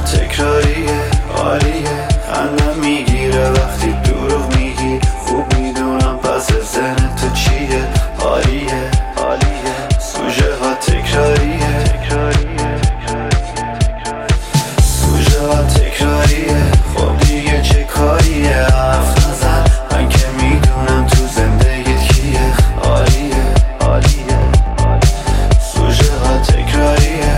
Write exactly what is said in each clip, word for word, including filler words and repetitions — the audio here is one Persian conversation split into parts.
تکراریه عالیه، خندم میگیره وقتی دروغ میگی، خوب میدونم پس ذهن تو چیه. عالیه عالیه، سوژه ها تکراریه سوژه ها تکراریه. خب دیگه چه کاریه، حرف نزن، من که میدونم تو زندگیت کیه. عالیه عالیه، سوژه ها تکراریه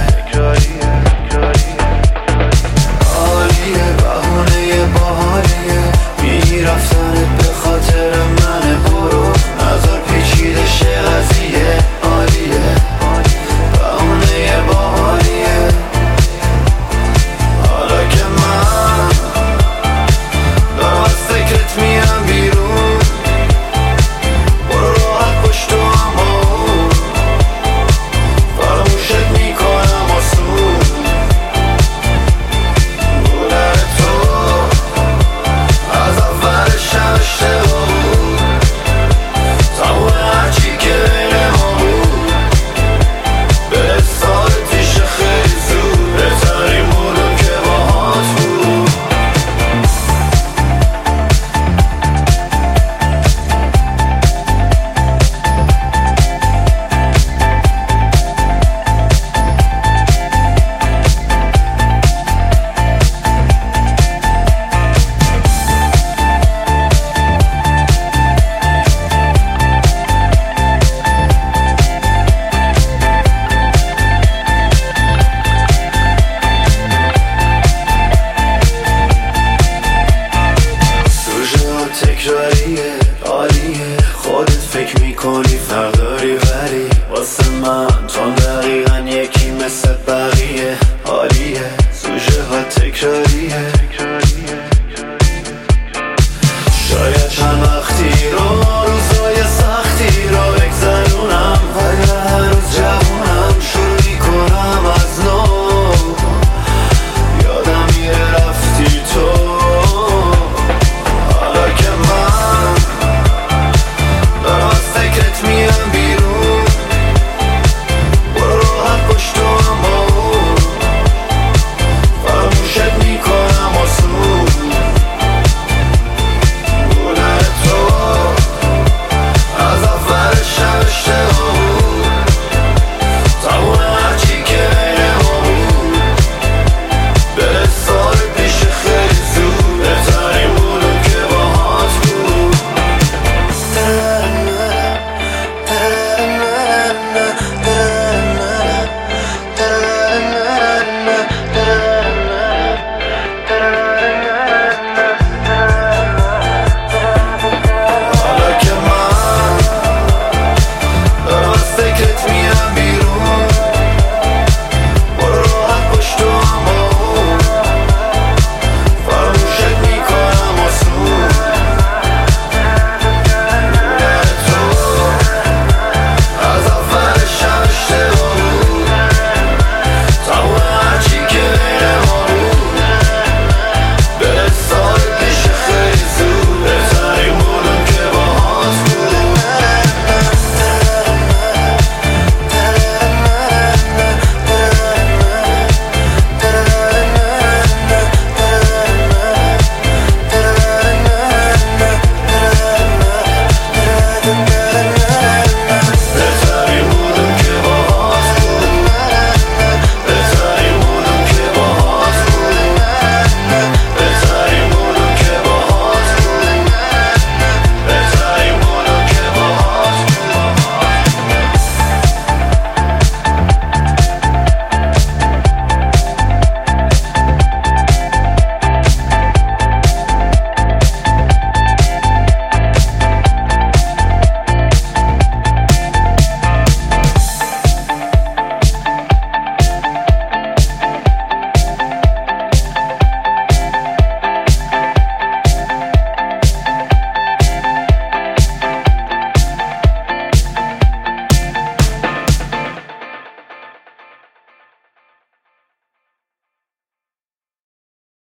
عالیه، بهونه باحالیه، میگی رفتنت به خاطر منه، برو نظر پیچیده شه قضیه. عالیه بهونه باحالیه، حالا که من دارم از فکرت میرم بیرون، برو راحت پشت تو همون، فراموشت میکنم آسون. بودن تو از اولش هم اشتباه بود، تموم هرچی که بین ما بود به سال پیش خیلی زود، بهترین بودم که باهات بود. سوژه ها تکراریه عالیه، خودت فکر میکنی فرق داری ولی واسه من تو دقیقا یکی مثل